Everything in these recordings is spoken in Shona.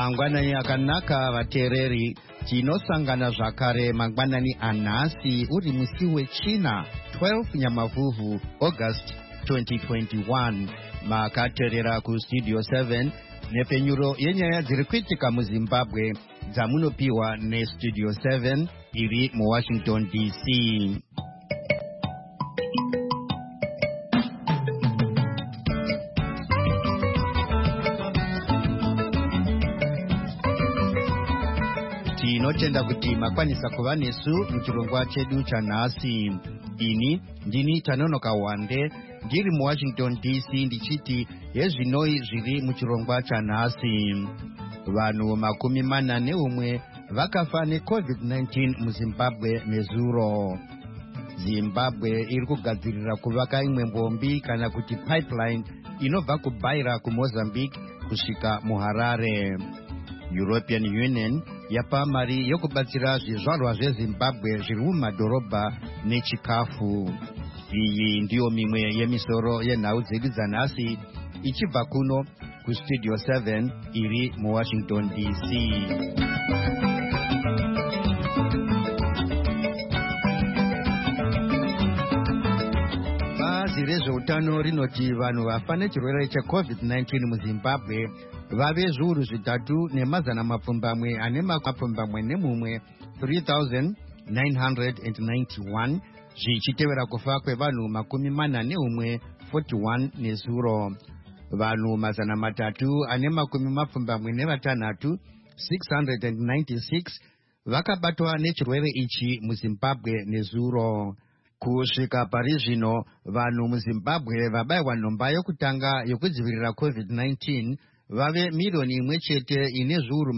Mangwanani akanaka vateereri, tinosangana zvakare mangwanani anhasi uri musi wechina 12 Nyamavhuvhu August 2021. Makateerera kustudio 7 nepenyuro yenyaya dziri kuitika muZimbabwe dzamunopiwa nestudio 7 iri muWashington DC. Tinotenda kuti makwanisa kuva nesu muchirongwa chedu chanhasi. Ini ndini Tanonoka Wande ndiri muWashington DC ndichiti hezvinoi zviri muchirongwa chanhasi. Vanhu 41 vakafa neCovid-19 muZimbabwe nezuro. Zimbabwe iri kugadzirira kuvaka imwe mbombi kana kuti pipeline inobva kuBaira kuMozambique kusvika muHarare. European Union yapa mari yokubatsira zvizvarwa zveZimbabwe zviri mumadhorobha nechikafu. Iyi ndiyo mimwe yemisoro yenhau dzedu dzanhasi ichibva kuno kustudio 7 iri muWashington DC. Bazi rezveutano rinoti vanhu vafa nechirwere cheCovid-19 muZimbabwe vave zviuru 3,941 3,991 zvichitevera kufa kwevanhu 41 nezuro. Vanhu 326 696 vakabatwa nechirwere ichi muZimbabwe nezuro. Kusvika pari zvino vanhu muZimbabwe vabayirwa nhomba yokutanga yokudzivirira COVID-19 vave miriyoni imwe chete ine zviuru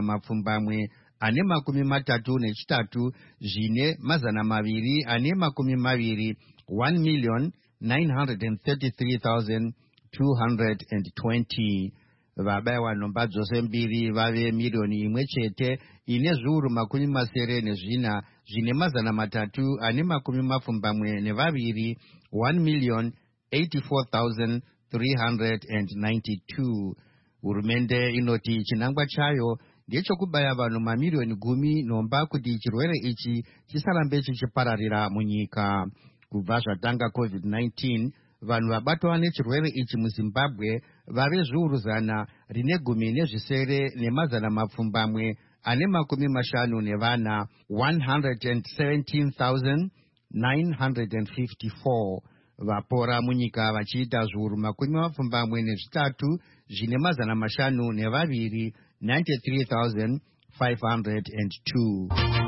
233 zvine 220 1,933,220. Vabayirwa nhomba dzose mbiri vave miriyoni imwe chete ine zviuru 74 zvine 372 1,084,392. Hurumende inoti chinangwa chayo ndechokubaya vanhu mamiriyoni 10 nhomba kuti chirwere ichi chisarambe chichipararira munyika. Kubva zvatanga COVID-19, vanhu vabatwa nechirwere ichi muZimbabwe vave zviuru 117,954 117,954. Vapora munyika vachiita zviuru 23 zvine 502 93,502.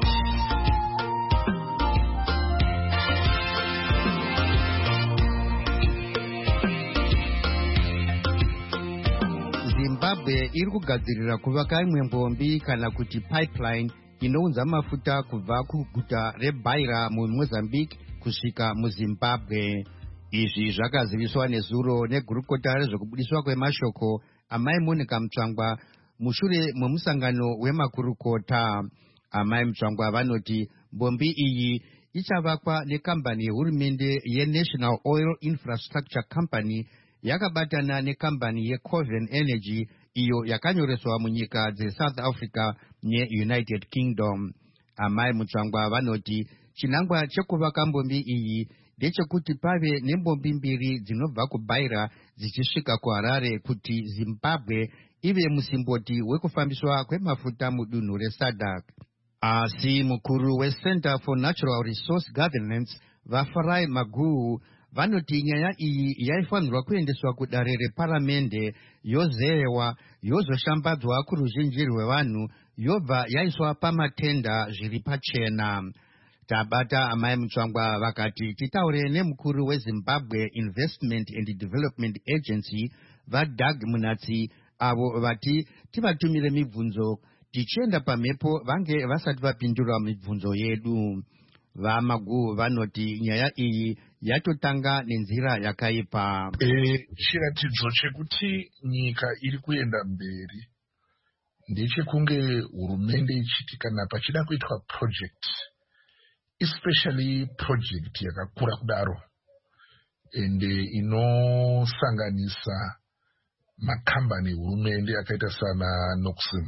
Zimbabwe iri kugadzirira kuvaka imwe mbombi kana kuti pipeline inounza mafuta kubva kuguta reBaira muMozambique kusvika muZimbabwe. Izvi zvakaziviswa nezuro negurukota rezvekubudiswa kwemashoko Amai Monica Mutsvangwa mushure memusangano wemakurukota. Amai Mutsvangwa vanoti mbombi iyi ichavakwa nekambani yehurumende yeNational Oil Infrastructure Company yakabatana nekambani yeCoven Energy iyo yakanyoreswa munyika dzeSouth Africa neUnited Kingdom. Amai Mutsvangwa vanoti chinangwa chekuvaka mbombi iyi ndechekuti pave nembombi mbiri dzinobva kuBaira dzichisvika kuHarare kuti Zimbabwe ive musimboti wekufambiswa kwemafuta mudunhu reSADC. Asi mukuru weCenter for Natural Resource Governance vaFarai Maguhu vanoti nyaya iyi yaifanirwa kuendeswa kudare reparamende yozeyewa yozoshambadzwa kuruzhinji rwevanhu yobva yaiswa pamatenda zviri pachena. Tabata Amai Mutsvangwa vakati titaure nemukuru weZimbabwe Investment and Development Agency vaDoug Munatsi avo vati tivatumire mibvunzo tichienda pamhepo vange vasati vapindura mibvunzo yedu. VaMaguhu vanoti nyaya iyi yatotanga nenzira yakaipa. Chiratidzo chekuti nyika iri kuenda mberi ndechekunge hurumende ichiti kana pachida kuitwa project, especially project yakakura kudaro ende inosanganisa makambani hurumende akaita sana Noxim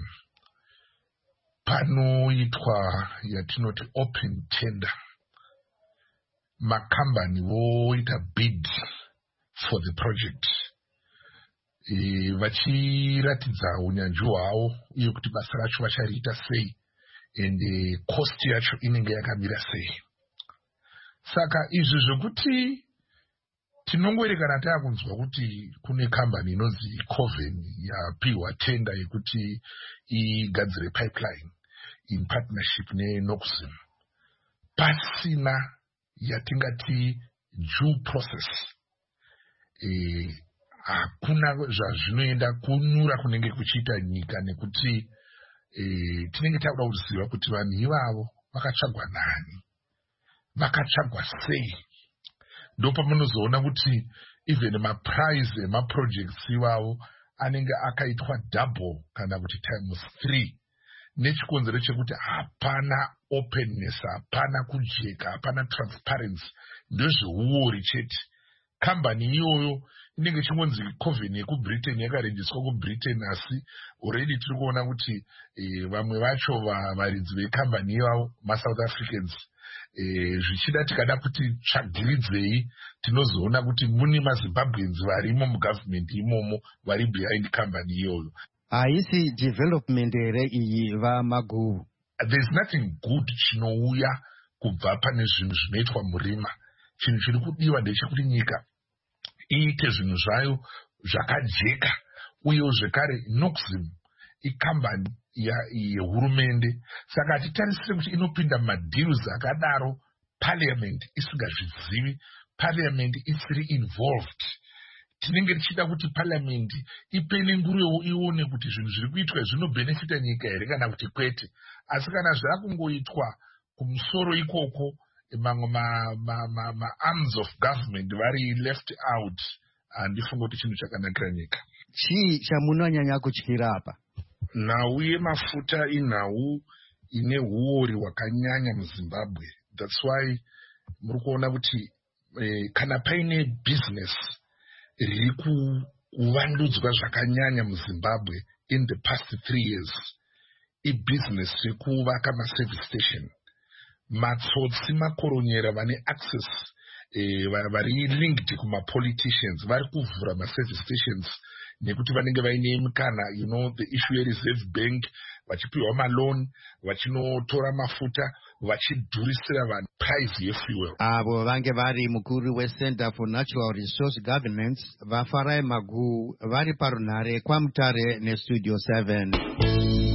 panoitwa yatinoti open tender. Makambani voita bid for the project vachiratidza unyanzvi hwavo uye kuti basa racho vachariita sei ende cost yacho inenge yakamira sei. Saka izvi zvekuti tinongoerekana taakunzwa kuti kune kambani inonzi Coven yapiwa tenda yekuti igadzire pipeline in partnership neNoxim pasina yatingati due process. Hakuna zvazvinoenda kunyura kunenge kuchiita nyika nekuti tinenge takuda kuziva kuti vanhu ivavo vakatsvagwa nani, vakatsvagwa sei. Ndopamunozoona kuti even maprize emaprojects ivavo anenge akaitwa double kana kuti times 3 nechikonzero chekuti hapana openness, hapana kujeka, hapana transparency, ndezveuori chete. Kambani iyoyo inenge chingonzi Coven yekuBritain, yakarejiswa kuBritain, asi already tiri kuona kuti vamwe vacho varidzi vekambani ivavo maSouth Africans. Zvichida tikada kuti tsvagiridzei tinozoona kuti mune maZimbabweans varimo mugovernment imomo vari behind kambani iyoyo. Haisi development here iyi vaMagu. There's nothing good chinouya kubva pane zvinhu zvinoitwa murima. Chinhu chiri kudiwa ndechekuti nyika iite zvinhu zvayo zvakajeka, uye zvekare Noxim ikambani yehurumende. Saka hatitarisire kuti inopinda madeals akadaro parliament isingazvizivi, parliament isiri involved. Tinenge tichida kuti parliament ipene nguruvewo ione kuti zvinhu zviri kuitwa zvinobenefita nyika here kana kuti kwete. Asi kana zvakungoitwa kumusoro ikoko, mamwe arms of government vari left out, handifunga kuti chinhu chakanakira nyika. Chii chamunonyanya kutyira apa? Nhau yemafuta inhau ine huori hwakanyanya muZimbabwe. That's why muri kuona kuti kana paine business riri kuvandudzwa zvakanyanya muZimbabwe in the past 3 years, ibusiness rekuvaka maservice station. Matsotsi makoronyera vane access vari linked kumapoliticians vari kuvhura maservice stations nekuti vanenge vaine mukana, the issue yereserve bank, vachipiwa malone, vachinotora mafuta, vachidhurisira vanhu price yefuel. Avo vange vari mukuru weCenter for Natural Resource Governance, vaFarai Magu, vari parunhare kwaMutare neStudio 7.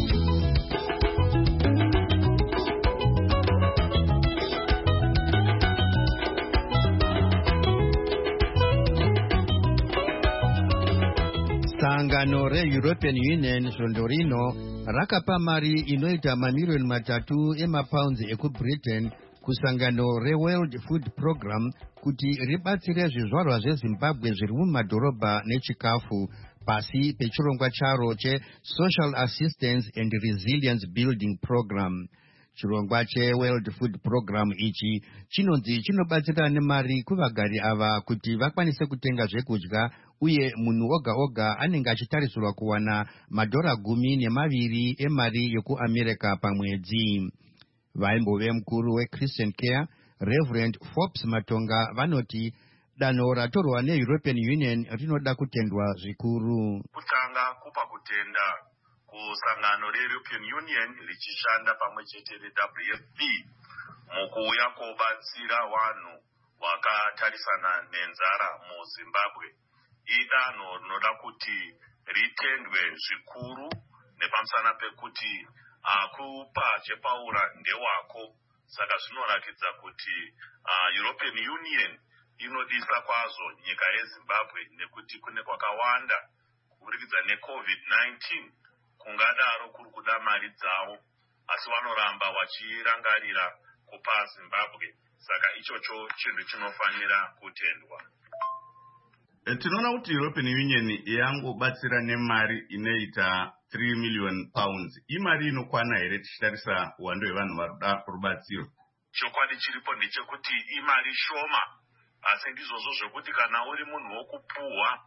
Sangano re-European Union svondo rino rakapa mari inoita mamiliyoni 3 emapounds ekuBritain kusangano reWorld Food Program kuti ribatsire zvizvarwa zveZimbabwe zviri mumadhorobha nechikafu pasi pechirongwa charo cheSocial Assistance and Resilience Building Program. Chirongwa cheWorld Food Program ichi chinonzi chinobatsira nemari kuvagari ava kuti vakwanise kutenga zvekudya, uye munhu oga oga anenge achitarisirwa kuwana $12 emari yekuAmerica pamwedzi. Vaimbove mukuru weChristian Care Reverend Forbes Matonga vanoti danho ratorwa neEuropean Union rinoda kutendwa zvikuru. Kutanga kupa kutenda kusangano reEuropean Union richishanda pamwe chete neWFP mukuuya kobatsira vanhu vakatarisana nenzara muZimbabwe. Idanho rinoda kuti ritendwe zvikuru nepamusana pekuti akupa chepaura ndewako. Saka zvinoratidza kuti European Union inodisa kwazvo nyika yeZimbabwe nekuti kune kwakawanda kuburikidza neCovid-19 kungadaro kuri kuda mari dzavo, asi vanoramba vachirangarira kupa Zimbabwe. Saka ichocho chinhu chinofanira kutendwa. Tinoona kuti European Union yangobatsira nemari inoita 3 million pounds. Imari inokwana here tichitarisa uwando hwevanhu varuda rubatsiro? Chokwadi chiripo ndechekuti imari shoma, asi ndizvozvo zvekuti kana uri munhu wokupuhwa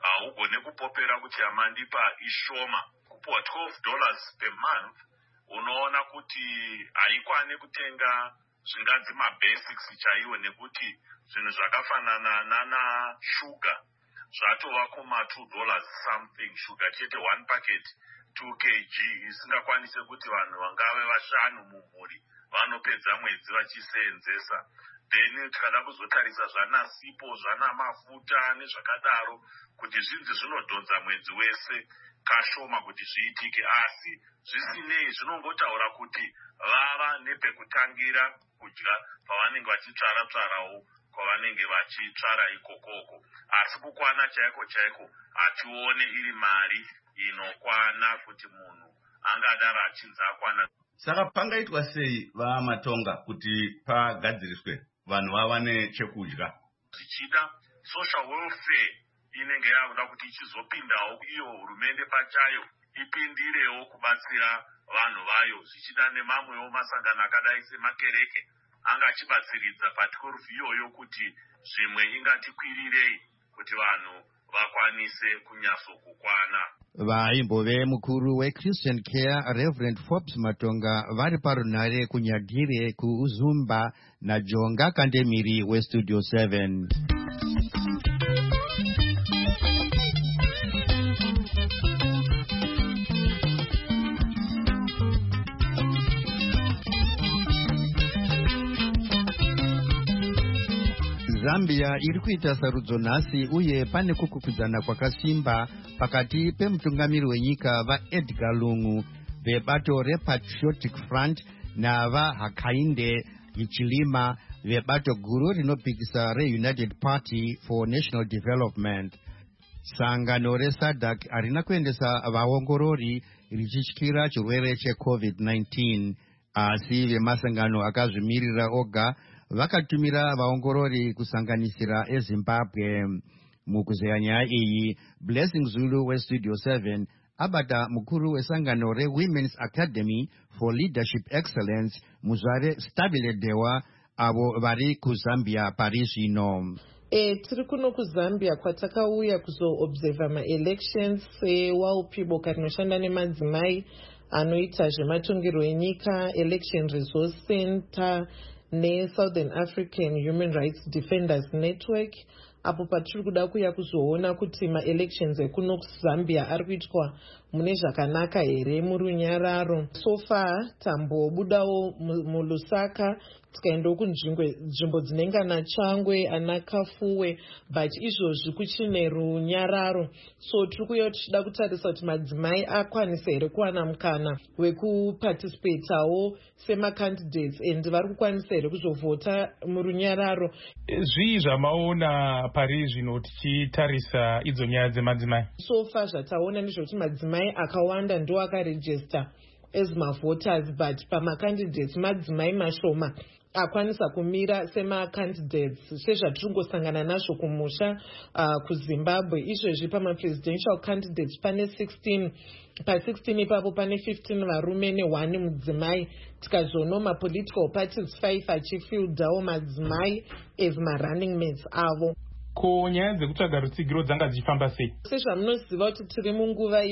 haugone kupopera kuti amandipa ishoma. Kupuwa $12 per month unoona kuti haikwani kutenga zvinganzi mabasics chaiwo, nekuti zvinhu zvakafanana nana shuga zvatova kuma $2 something shuga chete 1 packet 2 kg isingakwanise kuti vanhu vangave vashanu mumhuri vanopedza mwedzi vachiseenzesa. Then tikada kuzotarisa zvana sipo zvana mafuta nezvakadaro kuti zvinzi zvinodhonza mwedzi wese kashoma kuti zviitike, asi zvisinei zvinongotaura kuti vava nepekutangira kudya pavanenge vachitsvara-tsvarawo kwavanenge vachitsvara ikokoko, asi kukwana chaiko chaiko hatione iri mari inokwana kuti munhu angadaro achinzi akwana. Saka pangaitwa sei vaMatonga kuti pagadziriswe vanhu vawane chekudya? Zvichida social welfare inenge yakuda kuti ichizopindawo iyo hurumende pachayo ipindirewo kubatsira vanhu vayo, zvichida nemamwewo masangano akadai semakereke anga achibatsiridza pa12 iyoyo kuti zvimwe ingatikwirirei kuti vanhu vakwanise kunyatsokukwana. Vaimbove mukuru weChristian Care Reverend Forbes Matonga vari parunhare kunyadhire kuUzumba naJonga Kandemiri weStudio 7. Zambia iri kuita sarudzo nhasi uye pane kukwikwidzana kwakasimba pakati pemutungamiri wenyika vaEdgar Lungu vebato rePatriotic Front navaHakainde Hichilema vebato guru rinopikisa reUnited Party for National Development. Sangano reSADC harina kuendesa vaongorori richityira chirwere cheCovid-19, asi vemasangano akazvimirira oga vakatumira vaongorori kusanganisira eZimbabwe. Mukuzeya nyaya iyi, Blessing Zulu weStudio 7 abata mukuru wesangano reWomen's Academy for Leadership Excellence Muzvare Stabile Dewa avo vari kuZambia pari zvino. Tiri kuno kuZambia kwatakauya kuzoobserva ma-elections seWauPiboka rinoshanda nemadzimai anoita zvematongero enyika, Election Resource Center neSouthern African Human Rights Defenders Network, apo patiri kuda kuya kuzoona kuti ma-elections ekuno kuZambia ari kuitwa mune zvakanaka here murunyararo. So far tambobudawo muLusaka tikaendawo kunzvimbo dzinenge ana Changwe, ana Kafuwe, but izvozvi kuchine runyararo. So tiri kuya tichida kutarisa kuti madzimai akwanisa here kuwana mukana wekuparticipatawo sema-candidates and vari kukwanisa here kuzovhota murunyararo. Zvii zvamaona pari zvino tichitarisa idzo nyaya dzemadzimai? So far zvataona ndezvokuti madzimai akawanda ndo akarejista as mavoters, but pama-candidates madzimai mashoma akwanisa kumira sema-candidates sezvatiringosangana nazvo kumusha kuZimbabwe. Izvezvi pama-presidential candidates pane 16, pa16 ipapo pane 15 varume ne1 mudzimai, tikazoonawo ma-political parties 5 achifildawo madzimai as ma-running mates avo. Ko nyaya dzekutsvaga rutsigiro dzanga dzichifamba sei? Sezvamunoziva kuti tiri munguva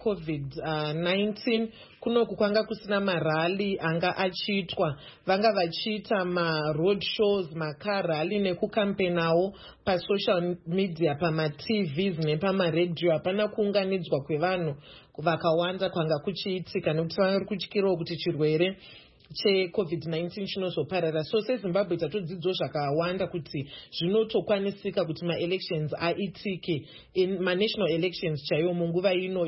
yeCovid-19, kunoku kwanga kusina marali anga achiitwa. Vanga vachiita ma-road shows, makarali nekukampenawo pasocial media, pama-TVs nepama-radio. Hapana kuunganidzwa kwevanhu vakawanda kwanga kuchiitika nekuti vari kutyirawo kuti chirwere cheCovid-19 chinozoparara. So seZimbabwe tatodzidzawo zvakawanda kuti zvinotokwanisika kuti ma-elections aitike, ma-national elections chaiwo munguva ino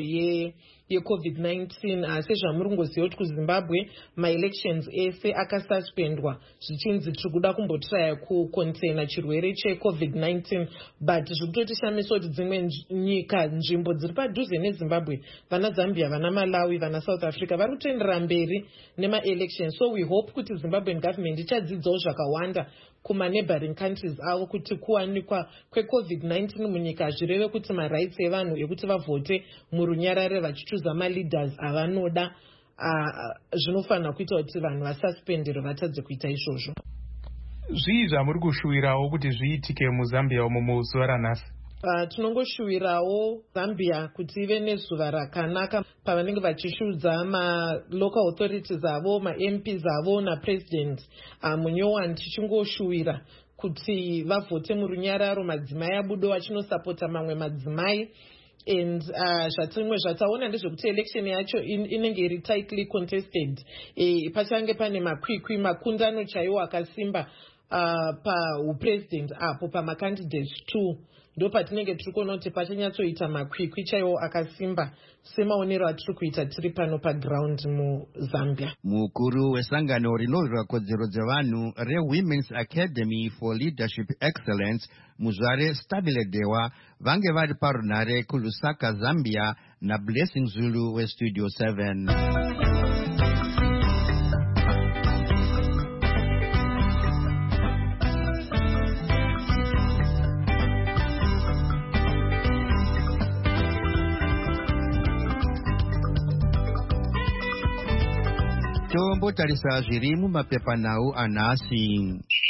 yeCovid-19. Sezvamuringoziva kuti kuZimbabwe ma-elections ese akasuspendwa zvichinzi tiri kuda kumbotiraya kucontaina chirwere cheCovid-19, but zvikutotishamisa kuti dzimwe nyika, nzvimbo dziri padhuze neZimbabwe, vana Zambia, vana Malawi, vana South Africa vari kutoendera mberi nema-elections. So we hope kuti Zimbabwean government ichadzidzawo zvakawanda kuma-neighboring countries avo kuti kuwanikwa kweCovid-19 munyika hazvireve kuti marights evanhu ekuti vavhote murunyarare vachichuza ma-leaders avanoda zvinofanira kuita kuti vanhu vasuspendere vatadze kuita izvozvo. Zvii zvamuri kushuwirawo kuti zviitike muZambia umo muzuva ranhasi? Tinongoshuvirawo Zambia kuti ive nezuva rakanaka pavanenge vachishuudza ma-local authorities avo, ma-MPs avo napresident munyowani. Tichingoshuvira kuti vavhote murunyararo, madzimai abudo achinosapota mamwe madzimai. And zvatimwe zvataona ndezvekuti election yacho inenge iri tightly contested. Pachange pane makwikwi, makundano chaiwo akasimba paupresident apo pamacandidates 2. Ndo patinenge tiri kuona kuti pachanyatsoita makwikwi chaiwo akasimba semaonero atiri kuita tiri pano paground muZambia. Mukuru wesangano rinorwira kodzero dzevanhu reWomen's Academy for Leadership Excellence Muzvare Stabile Dewa vange vari parunhare kuLusaka, Zambia naBlessing Zulu weStudio 7. Tombotarisa zviri mumapepanhau anhasi.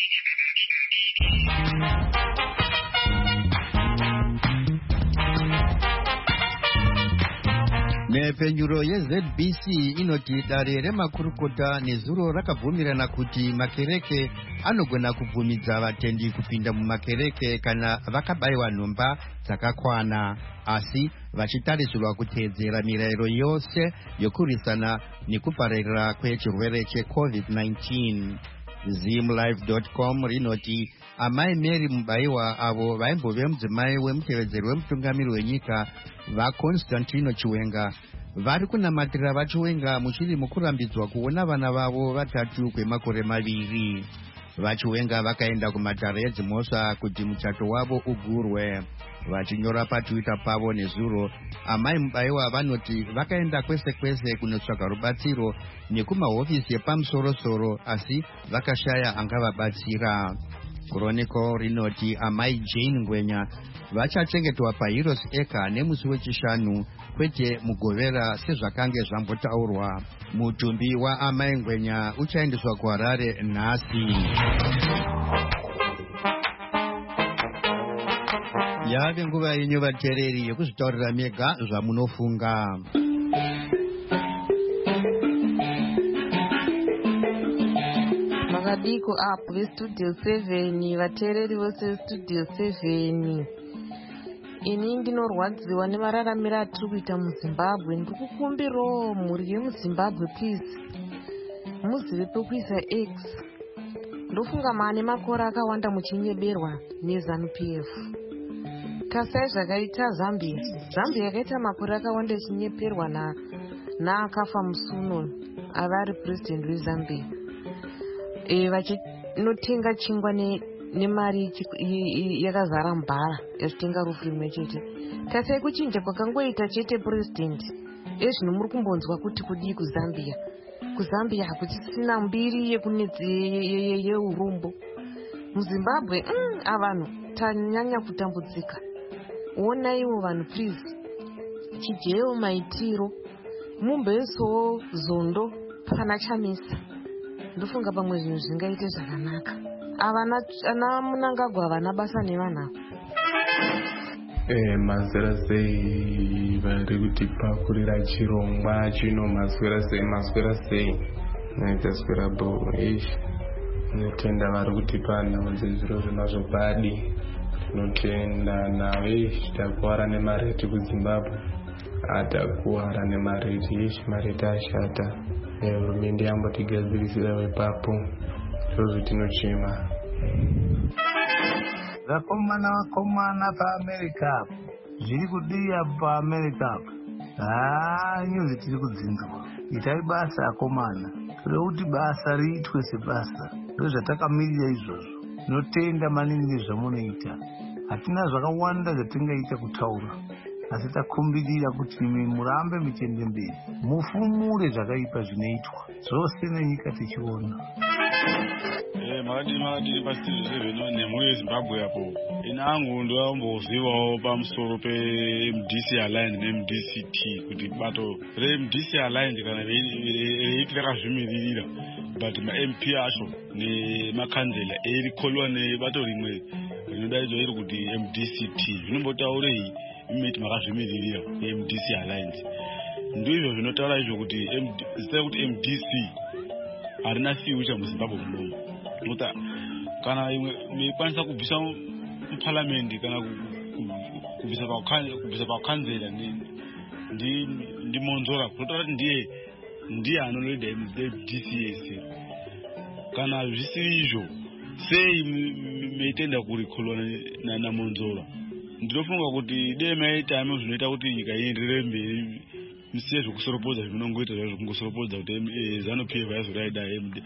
Nepfenyuro yeZBC inoti dare remakurukota nezuro rakabvumirana kuti makereke anogona kubvumidza vatendi kupinda mumakereke kana vakabayiwa nhomba dzakakwana, asi vachitarisirwa kuteedzera mirayiro yose yokurwisana nekupararira kwechirwere cheCovid-19. Zimlive.com rinoti amai Mary Mubayiwa avo vaimbove mudzimai wemutevedzeri wemutungamiri wenyika vaConstantino Chiwenga vari kunamatira vaChiwenga muchiri mukurambidzwa kuona vana vavo vatatu kwemakore 2. VaChiwenga vakaenda kumatare edzimhosva kuti muchato wavo ugurwe. Vachinyora paTwitter pavo nezuro, amai Mubayiwa vanoti vakaenda kwese kwese kunotsvaga rubatsiro nekumahofisi epamusoro-soro asi vakashaya angavabatsira. Chronicle rinoti amai Jane Ngwenya vachachengetwa paHeroes Acre nemusi wechishanu kwete mugovera sezvakange zvambotaurwa. Mutumbi waamai Ngwenya uchaendeswa kuHarare nhasi. Yave nguva yenyu vateereri yekuzvitaurira mega zvamunofunga. Makadiko apo veStudio 7, vateereri vose veStudio 7. Ini ndinorwadziwa nemararamiro atiri kuita muZimbabwe. Ndikukumbirawo mhuri yemuZimbabwe please muzive pekuisa X. Ndofunga maane makore akawanda muchinyeberwa neZANU-PF. Kasai zvakaita Zambia. Zambia yakaita makore akawanda ichinyeperwa naakafa musuno avari president weZambia. Vachinotenga chingwa nemari yakazara mbara yazvitenga rufu rimwe chete. Kasai kuchinja kwakangoita chete president. Ezvino muri kumbonzwa kuti kudii kuZambia. KuZambia hakuchisina mbiri yeurombo. MuZimbabwe avanhu tanyanya kutambudzika. Onaiwo vanhu please, chijewo maitiro, mumbesowo zondo pana chamisa. Ndofunga pamwe zvinhu zvingaite zvakanaka. Ana Munangagwa havana basa nevanhu. Mazera sei vari kutipakurira chirongwa chino, maswera sei naitazwira bo ishi notenda vari kutipa nhau dzezviro zvemazvokwadi. Tinotenda nawo ishi takuwara nemareti kuZimbabwe, atakuwara nemareti ishi, mareti ashata. Hurumende yambotigadzirisirawo ipapo, ndozvatinochema. Vakomana paAmerica zviri kudiya paAmerica nyuzi tiri kudzingwa. Itai basa akomana, tode kuti basa riitwe sebasa, ndozvatakamirira izvozvo. Tinotenda maningi zvamunoita. Hatina zvakawanda zvatingaita kutaura, asi takumbirira kuti murambe muchiende mberi, mufumure zvakaipa zvinoitwa zvose nenyika tichiona. Makadini paStudio 7 nemhuri yeZimbabwe apo. Inangu ndoambozivawo pamusoro peMDC Alliance neMDCT kuti bato reMDC Alliance kana reiti rakazvimiririra, but maMP acho nemakanzela erikholwa nebato rimwe rinodaidzwa iri kuti MDCT. Zvinombotaurei imeti makazvimiririra MDC Alliance? Ndizvo zvinotaura izvo kuti zita kuti MDC harina future muZimbabwe munomu. Nota kana imwe meikwanisa kubvisa muparliament kana kubvisa pakanzera ndi Monzora, kunotaura kuti ndiye anoloida MDC yese. Kana zvisiri izvo, sei meitenda kurikhulwa na Monzora? Ndinofunga kuti dei maita ame zvinoita kuti nyika ienderere mberi, misiye zvokusoropodza zvinongoita zvokungosoropodza kuti ZANU-PF yazoraida MD.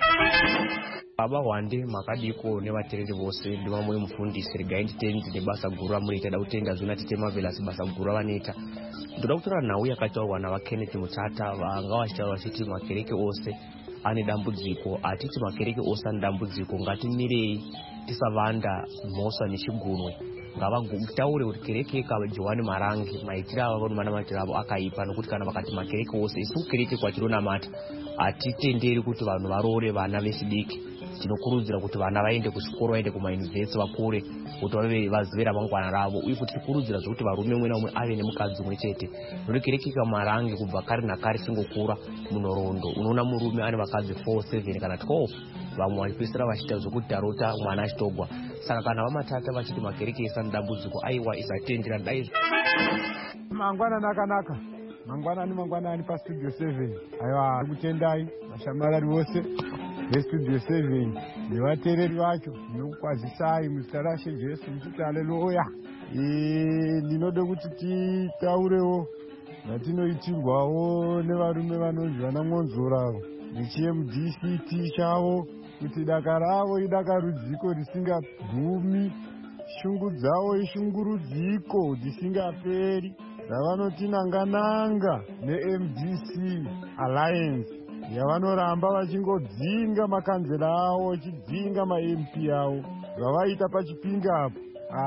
Baba Wande makadiko nevateereri vose ndivamwe mufundisi regai nditenzi nebasa guru ramunoita. Da kutenda zvona titemavhelasi basa guru ravanoita. Ndoda kutora nhau yakataurwa naVakenneth Mutata vanga vachitaura vachiti makereke ose ane dambudziko. Atiti makereke ose ane dambudziko, ngatimirei tisavanda mhosva nechigunwe. Ngavataure kuti kereke kaJohani Marangi maitiro avo vanomanamatiro avo akaipa, nokuti kana vakati makereke ose, isu kereke kwatironamata hatitenderi kuti vanhu varoore vana vesidiki. Tinokurudzira kuti vana vaende kuchikoro, vaende kumayunivhesiti, vakure kuti vave vazive ramangwana ravo, uye kuti tikurudzira zvokuti varume umwe naumwe ave nemukadzi umwe chete. Nokuti kereke kaMarangi kubva kare nakare singokura munhoroondo, unoona murume ane vakadzi 4, 7 kana 12, vamwe vachipedzisira vachiita zvokuti tarota mwana achitogwa. Saka kana vamatata vachiti makereke ese ane dambudziko, aiwa isatendera dai. Mangwanani akanaka, mangwanani pastudio 7. Aiwa kutendai vashamarari vose vestudio 7 nevateereri vacho, ndinokukwazisai muzita raShe Jesu muchiti haleluya. Ndinode kuti titaurewo vatinoitirwawo nevarume vanonzi vana Monzora nechiMDCT chavo, kuti daka ravo idakarudziko risingagumi, shungu dzavo ishungurudziko dzisingaperi, ravanoti nanga neMDC Alliance yavanoramba vachingodzinga makanzera avo, vachidzinga maMP avo zvavaita pachipingapo.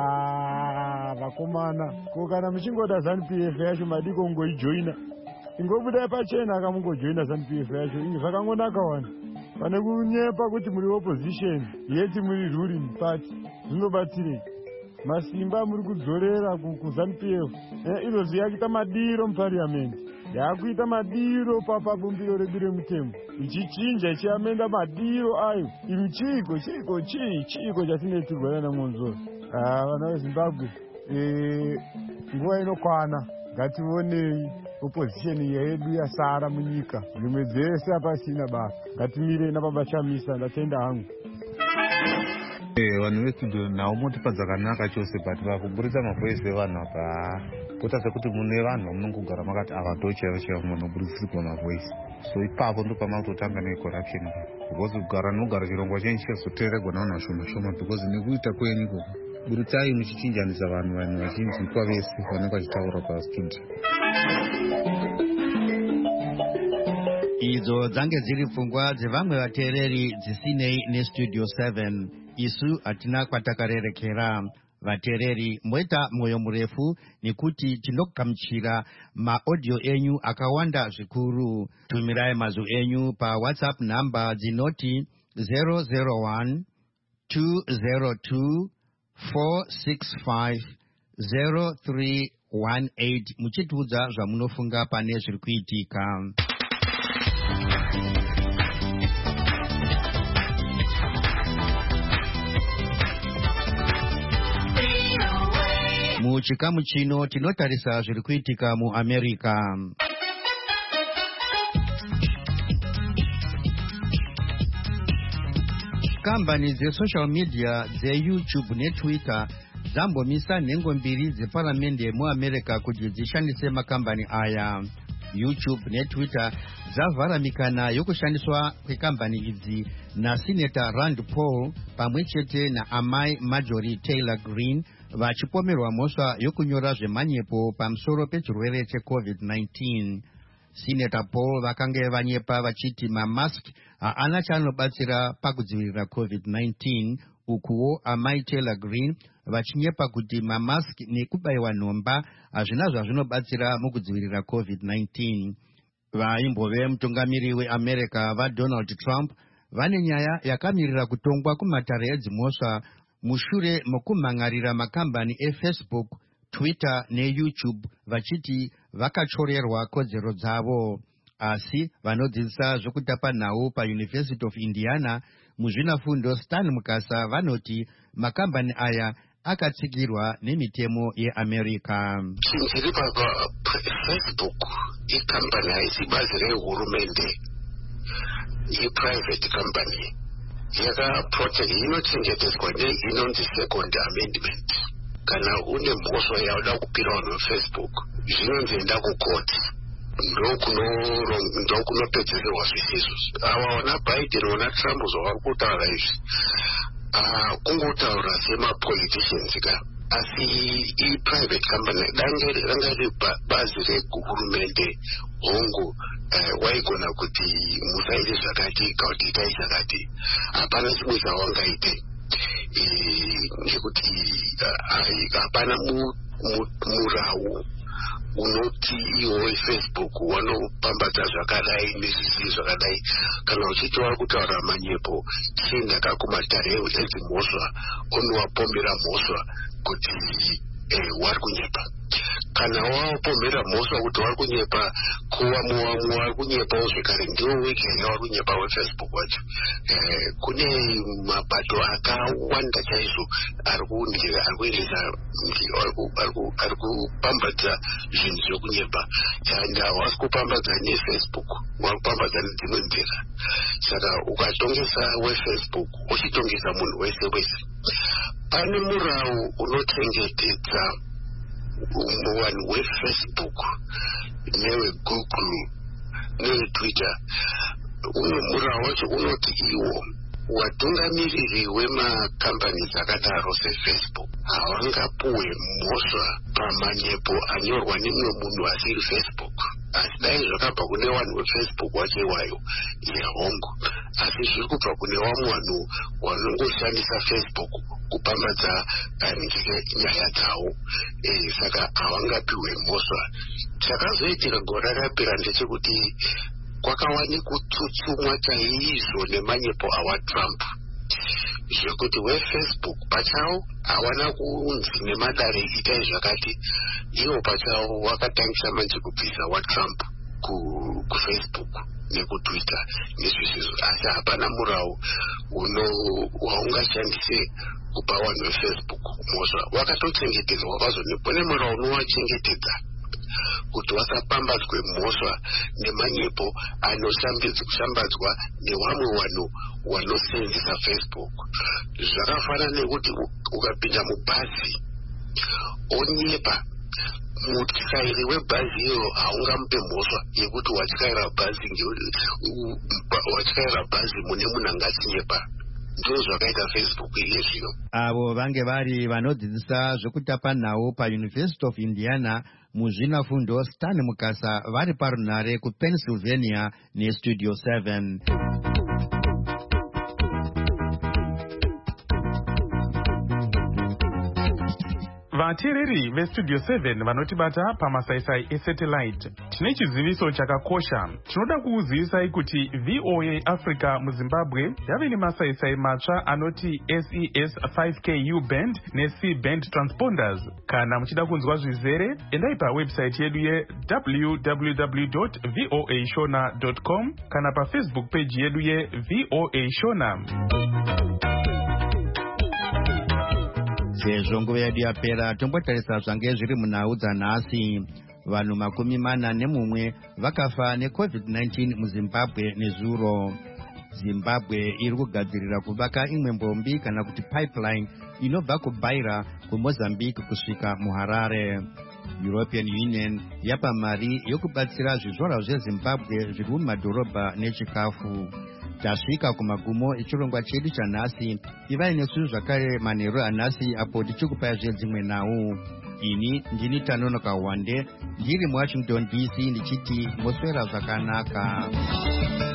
Vakomana, ko kana muchingoda ZANU-PF yacho madiko ngoijoina, ingobudai pachena akamungojoina ZANU-PF yacho, inge zvakangonaka wani pane kunyepa kuti muri opposition yeti muri ruling party. Zvinobatirei masimba muri kudzorera kuZANU-PF? Izvozvi yakuita madiro muparliament, yakuita madiro pabumbiro redu remutembo, ichichinja ichiamenda madiro ayo. Imi chiiko chatinoitirwa nana Monzora? Vana veZimbabwe, nguva inokwana ngationei opposition yedu yasara munyika, zvimwe dzese hapasina basa. Ngatimirei naBaba Chamisa, ndatenda hangu. Vanhu vestudio navo motipa dzakanaka chose, but vakuburitsa mavoice evanhu apa kuita sekuti mune vanhu vamunongogara makati ava ndochaivo munoburitsirwa mavoice. So ipapo ndo pamakutotanga necorruption, because kugara nogara chirongwa chenyu chikazoteeregwa navanhu vashoma, because nekuita kwenyu buritsai muchichinjanisa vanhu vazhinji kwavese vanenge vachitaura pastudio. Idzo dzange dziri pfungwa dzevamwe vateereri dzisinei nestudio 7. Isu hatina kwatakarerekera. Vateereri, moita mwoyo murefu nekuti tinogamuchira maaudio enyu akawanda zvikuru. Tumirai mazwi enyu pa WhatsApp namba dzinoti 001 202 465 0318 muchitiudza zvamunofunga pane zviri kuitika. Muchikamu chino tinotarisa zviri kuitika muAmerica. Kambani dzesocial media dzeYouTube neTwitter dzambomisa nhengo mbiri dzeparamende muAmerica kuti dzishandise makambani aya. YouTube neTwitter dzavhara mikana yokushandiswa kwekambani idzi naSenator Rand Paul pamwe chete naamai Marjorie Taylor Greene vachipomerwa mhosva yokunyora zvemanyepo pamusoro pechirwere cheCovid-19. Senator Paul vakange vanyepa vachiti mamask haana chaanobatsira pakudzivirira COVID-19, ukuwo amai Taylor Greene vachinyepa kuti mamask nekubayiwa nhomba hazvina zvazvinobatsira mukudzivirira COVID-19. Vaimbove mutungamiri weAmerica vaDonald Trump vane nyaya yakamirira kutongwa kumatare edzimhosva mushure mokumhangarira makambani eFacebook, Twitter neYouTube vachiti vakachorerwa kodzero dzavo. Asi vanodzidzisa zvekutapa nhau paUniversity of Indiana muzvinafundo Stan Mukasa vanoti makambani aya akatsigirwa nemitemo yeAmerica. Chinziri Facebook ikambani haisi bazi rehurumende, iprivate company yakaprotect, inochengetedzwa inonzi Second Amendment. Kana une mhosva yauda kupira vanhu veFacebook zvinonzi enda kukoti, ndo kunopedzerwa zvisizvo. Ava wana Biden wana Trump zvavari kutaura izvi kungotaura semapoliticians ka, asi i-private company ranga iri bazi rehurumende hongu waigona kuti musaite zvakati kauti itai zvakati, hapana chimwe chawangaite ngekuti hapana murau unoti iwo Facebook wanopambadza zvakadai nezvisiri zvakadai. Kana uchiti wari kutaura manyepo chiendaka kumatare edzimhosva unowapombera mhosva kuti wari kunyepa. Kana wapombera mhosva kuti wari kunyepa kuwamwe wari kunyepawo zvekare ndiwo wegere wari kunyepa weFacebook wacho. Kune mapato akawanda chaizvo ari kupambadza zvinhu zvekunyepa, and hawasi kupambadza neFacebook, wari kupambadza nedzimwe nzira. Saka ukatongesa weFacebook uchitongesa munhu wese wese. Pane murau unochengetedza vanhu weFacebook neweGoogle neweTwitter. Uno murau wacho unoti iwo watungamiriri wemakambani dzakadaro seFacebook havangapuwe mhosva pamanyepo anyorwa nemumwe munhu asiri Facebook. Asi dai zvakabva kune vanhu veFacebook wacho iwayo yehongo, asi zviri kubva kune vamwe vanhu vanongoshandisa Facebook kupambadza nyaya dzavo, saka havangapiwe mhosva. Chakazoitika gore rapera ndechekuti kwakawani kutsutsumwa chaizvo nemanyepo awaTrump, zvekuti weFacebook pachavo hawana kunzi nemadare itai zvakati, ivo pachavo vakatangisa manje kubvisa waTrump kuFacebook nekuTwitter nezvisizvo. Asi hapana murau waungashandise kupa vanhu veFacebook mhosva. Wakatochengetedzwa wakazonekwa nemurau unowachengetedza kuti wasapambadzwe mhosva nemanyepo anoshambadzwa nevamwe vanhu vanosenzesa Facebook. Zvakafanana nekuti ukapinda mubhazi onyepa, mutyairi webhazi iro haungamupe mhosva yekuti watyaira bhazi mune munhu angachinyepa. Ndizvo zvakaita Facebook iye zvino. Avo vange vari vanodzidzisa zvekutapa nhau paUniversity of Indiana muzvinafundo Stan Mukasa vari parunhare kuPennsylvania neStudio 7. vateereri veStudio 7 vanotibata pamasaisai esatellite, tine chiziviso chakakosha. Tinoda kukuzivisai kuti VOA Africa muZimbabwe yave nemasaisai matsva anoti SES 5K U-band neC-band transponders. Kana muchida kunzwa zvizere, endai pawebsite yedu www.voashona.com kana paFacebook page yedu yeVOA Shona. Sezvo nguva yedu yapera, tombotarisa zvange zviri munhau dzanhasi. Vanhu 41 vakafa neCovid-19 muZimbabwe nezuro. Zimbabwe iri kugadzirira kuvaka imwe mbombi kana kuti pipeline inobva kuBaira kuMozambique kusvika muHarare. European Union yapa mari yokubatsira zvizvarwa zveZimbabwe zviri mumadhorobha nechikafu. Tasvika kumagumo echirongwa chedu chanhasi. Ivai nesu zvakare manheru anhasi apo tichikupai zvedzimwe nhau. Ini ndini Tanonoka Wande ndiri muWashington DC ndichiti moswera zvakanaka.